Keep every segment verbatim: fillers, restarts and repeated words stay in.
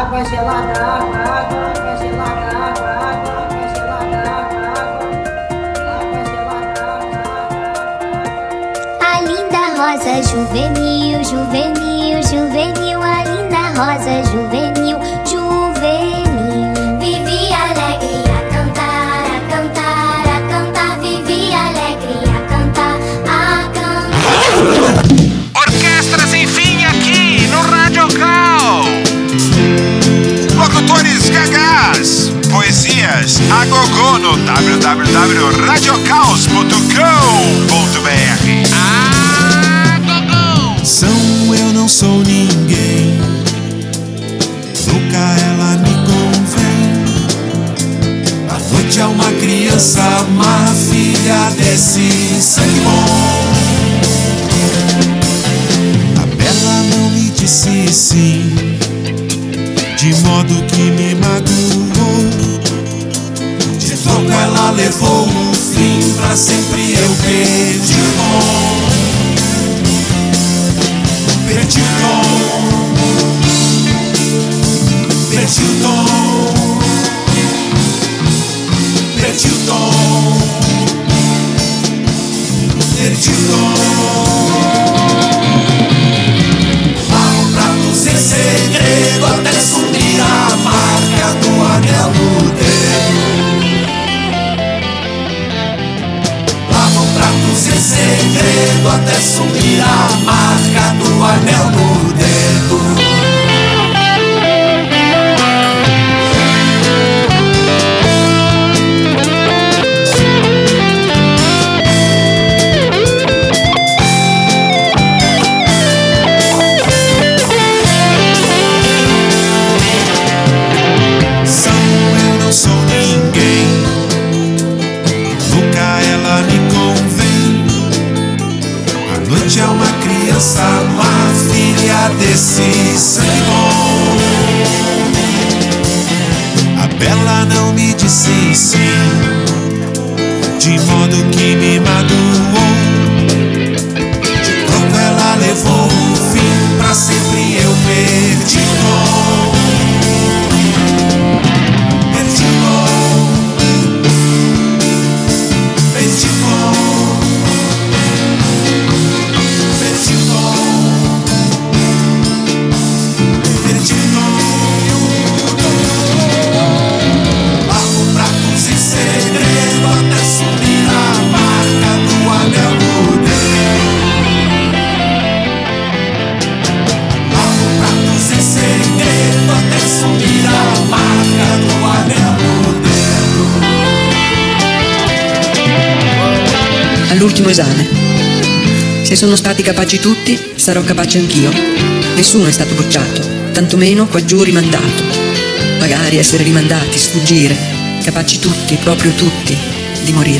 água gelada, água, água, água gelada, água, água, água gelada, água, água, água gelada, água. A linda rosa juvenil, juvenil, juvenil, a linda rosa juvenil, juvenil. Vivi alegre a cantar, a cantar, a cantar, vivi alegre a cantar, a cantar. Orquestra Sem Fim aqui no Rádio Caos. Locutores gagás, poesias a gogô no w w w ponto radio caos ponto com ponto b r. Ah, gogô! São eu não sou ninguém, louca ela me convém. A noite é uma criança, má filha desse sangue bom. A bela não me disse sim, de modo que me magoou. De troco ela levou o fim, pra sempre eu perdi o dom. Perdi o dom, perdi o dom, perdi o dom, perdi o dom. Lavo pratos em segredo até sumir a marca do anel no dedo. Lavo pratos em segredo até sumir a marca do anel no dedo. É uma criança, uma filha desse sangue bom. A bela não me disse sim, de modo que me magoou. De troco ela levou o fim, pra sempre eu perdi o dom. Perdi o dom, perdi o dom. All'ultimo esame. Se sono stati capaci tutti, sarò capace anch'io. Nessuno è stato bocciato, tantomeno qua giù rimandato. Magari essere rimandati, sfuggire, capaci tutti, proprio tutti, di morire.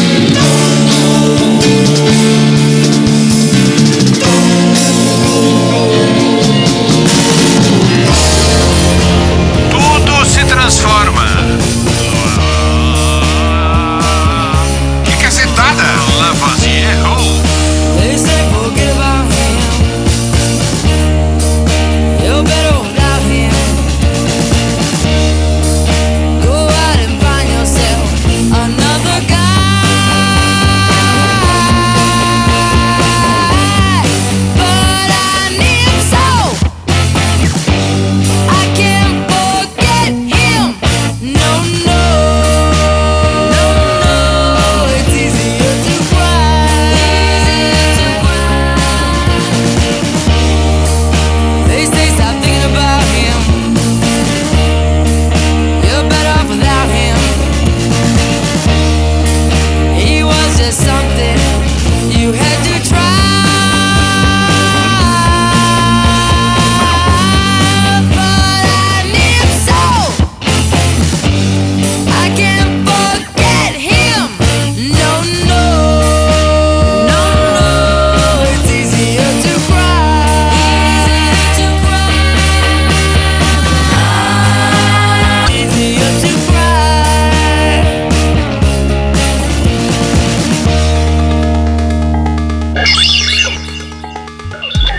Oh,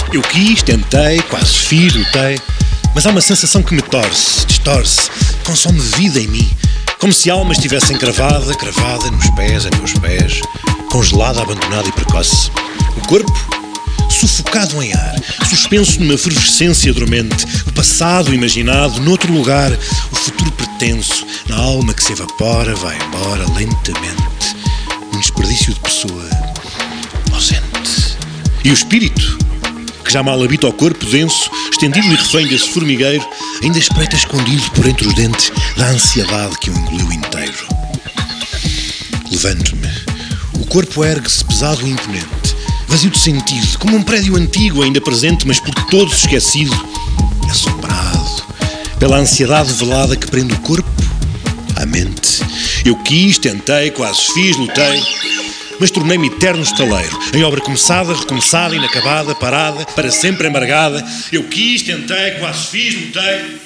Eu quis, tentei, quase fiz, lutei, mas há uma sensação que me torce, distorce, consome vida em mim, como se a alma estivesse encravada, cravada nos pés, em meus pés, congelada, abandonada e precoce. O corpo, sufocado em ar, suspenso numa efervescência dormente, o passado imaginado noutro lugar, o futuro pretenso, na alma que se evapora, vai embora lentamente, um desperdício de pessoa ausente. E o espírito, que já mal habita o corpo denso, estendido e refém desse formigueiro, ainda espreita escondido por entre os dentes da ansiedade que o engoliu inteiro. Levanto-me. O corpo ergue-se pesado e imponente, vazio de sentido, como um prédio antigo ainda presente, mas por todos esquecido, assombrado pela ansiedade velada que prende o corpo à mente. Eu quis, tentei, quase fiz, lutei, mas tornei-me eterno estaleiro, em obra começada, recomeçada, inacabada, parada, para sempre embargada. Eu quis, tentei, quase fiz, lutei.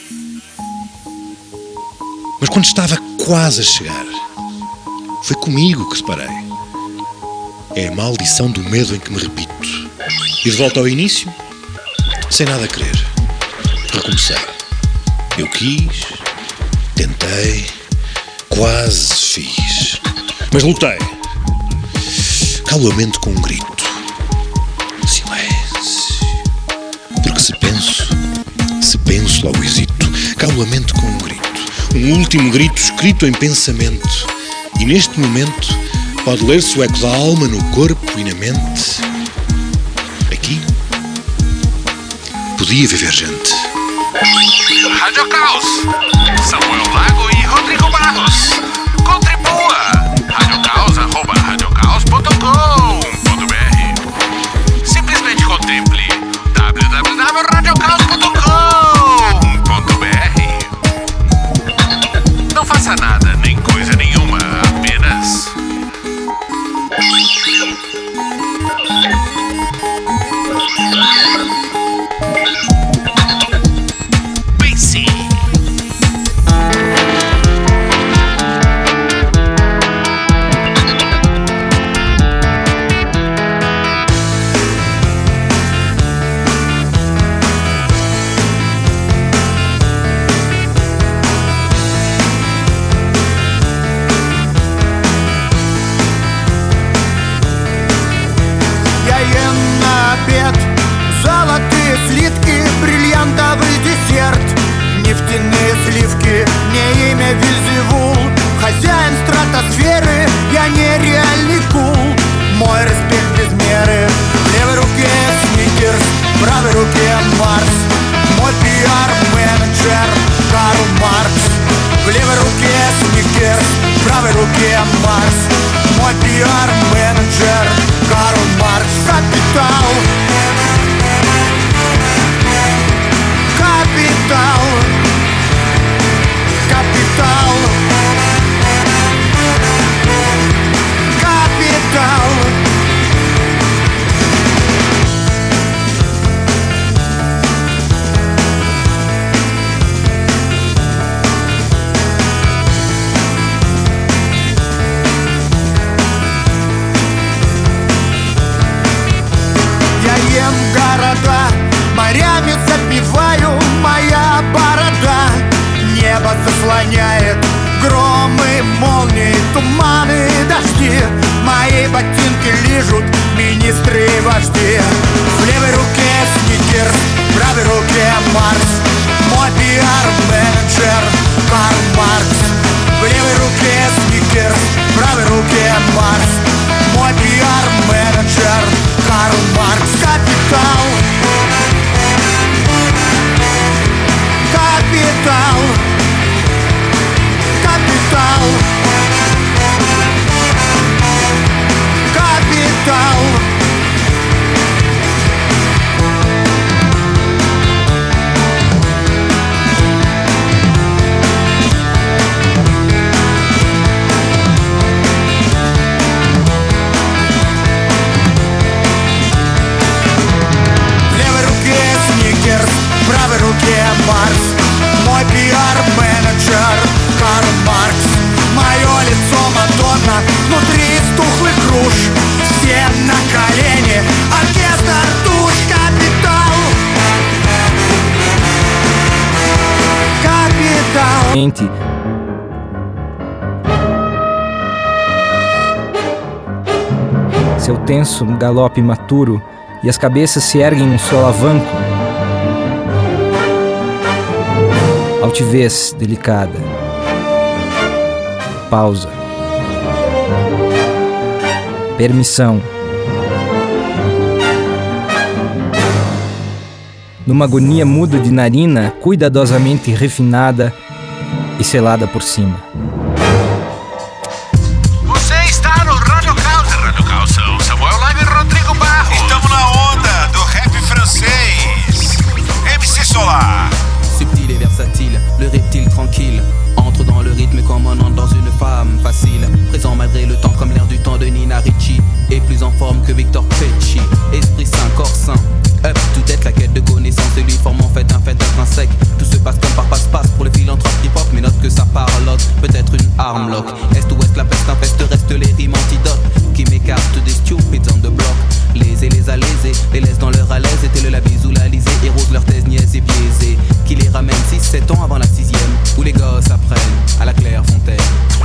Mas quando estava quase a chegar, foi comigo que reparei. É a maldição do medo em que me repito. E de volta ao início, sem nada querer, recomecei. Eu quis, tentei, quase fiz, mas lutei. Calo a mente com um grito. Silêncio. Porque se penso, se penso, logo hesito. Calo a mente com um grito. Um último grito escrito em pensamento. E neste momento pode ler-se o eco da alma no corpo e na mente. Aqui podia viver gente. Rádio Caos, Samuel Lago e Rodrigo Barros. Contribua! radiocaos arroba radiocaos ponto com ponto b r. Simplesmente contemple w w w ponto radiocaos ponto com ponto b r. Não faça nada, nem coisa nenhuma, apenas pense. Золотые слитки, бриллиантовый десерт, нефтяные сливки, мне имя Вельзевул. Хозяин стратосферы, я нереальный кул. Мой респект без меры. В левой руке Сникерс, в правой руке Марс. Мой пиар-менеджер Карл Маркс. В левой руке Сникерс, в правой руке Марс. Мой пиар-менеджер Карл Маркс. Капитал. Капитал, капитал, капитал. Я ем города, морями запиваю, моя борода небо заслоняет. Громы, молнии, туманы, дожди. Мои ботинки лижут министры и вожди. В левой руке Сникерс, в правой руке Марс. Мой пиар-менеджер Карл Маркс. В левой руке Сникерс, в правой руке Марс. Мой пиар-менеджер Карл Маркс. Капитал. Капитал, капитал, капитал. seu tenso galope maturo, e as cabeças se erguem num solavanco. Altivez delicada. Pausa. Permissão. Numa agonia muda de narina, cuidadosamente refinada e selada por cima. Você está no Rádio Caos, Rádio Caos, Samuel Live e Rodrigo Barros. Estamos na onda do rap francês. M C Solar. Subtil et versatile, le reptile tranquille entre dans le rythme comme un homme dans une femme facile. Présent malgré le temps comme l'air du temps de Nina Ricci. Et plus en forme que Victor Pecci. Esprit sain, corps sain. Up to date, la quête de connaissance et lui forme en fait un fait intrinsèque. Tout se passe comme par passe-passe pour le philanthrope hip-hop. Mais note que ça parlotte, peut-être une arme lock. Est ou ouest, la peste infeste, reste les rimes antidotes qui m'écartent des stupides on the block. Les et les alésés, les laissent dans leur à l'aise. Et tel la bise ou la lisée, érose leur thèse niaise et biaisée. Qui les ramène six sept ans avant la sixième, où les gosses apprennent à la Claire Fontaine.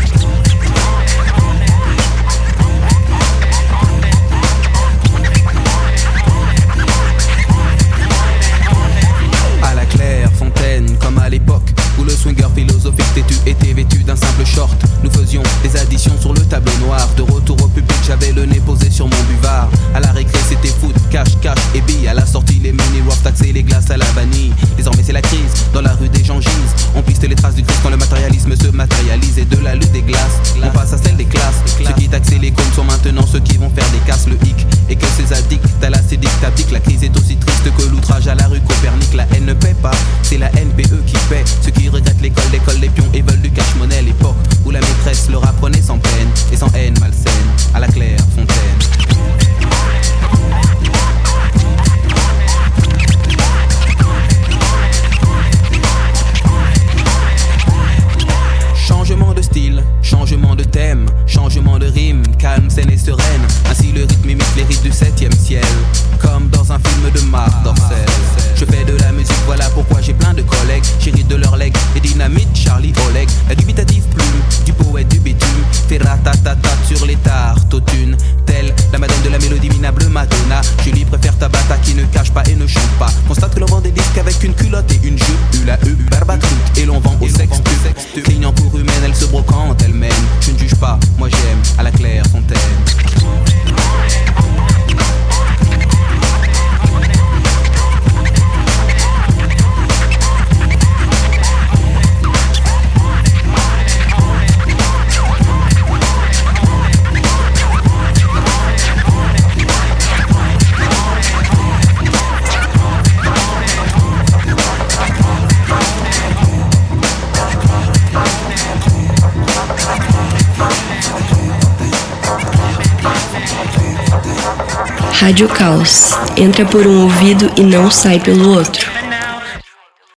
À la Claire Fontaine, comme à l'époque où le swinger philosophique têtu était vêtu d'un simple short. Nous faisions des additions sur le tableau noir. De retour au public, j'avais le nez posé sur mon buvard. À la récré, c'était foot, cash, cash et billes. À la sortie, les mini rough taxés, les glaces à la vanille. Désormais, c'est la crise. Dans la rue des gens gisent. On piste les traces du Christ quand le matérialisme se matérialise. Et de la lutte des glaces, on passe à celle des classes. Ceux qui taxaient les cônes sont maintenant ceux qui vont faire des casses. Le hic et que ces addicts à l'acédique t'abdiquent. La crise est aussi triste que l'outrage à la rue Copernic. La haine ne paie pas, c'est la N P E qui paie. Ceux qui regrettent l'école, l'école, les pions et veulent du cash-monnaie. L'époque où la maîtresse leur apprenait sans peine et sans haine malsaine. À la Claire Fontaine. Changement de style, changement de thème, changement de rime, calme, saine et sereine. Ainsi le rythme imite les rythmes du septième ciel, comme dans un film de Marc Dorcel. Je fais de la musique, voilà pourquoi j'ai plein de collègues. J'hérite de leurs legs et dynamite Charlie Oleg. La dubitative plume du poète du bitume fait ratatatata sur les tartes aux thunes. Telle la madame de la mélodie minable Madonna, je lui préfère Tabata qui ne cache pas et ne chante pas. Constate que l'on vend des disques avec une culotte et une jupe. Hula U, barbatruc et l'on vend au sexe. Clignant pour humaine, elle se brocante elle-même. Je ne juge pas, moi j'aime à la Claire Fontaine. Rádio Caos. Entra por um ouvido e não sai pelo outro.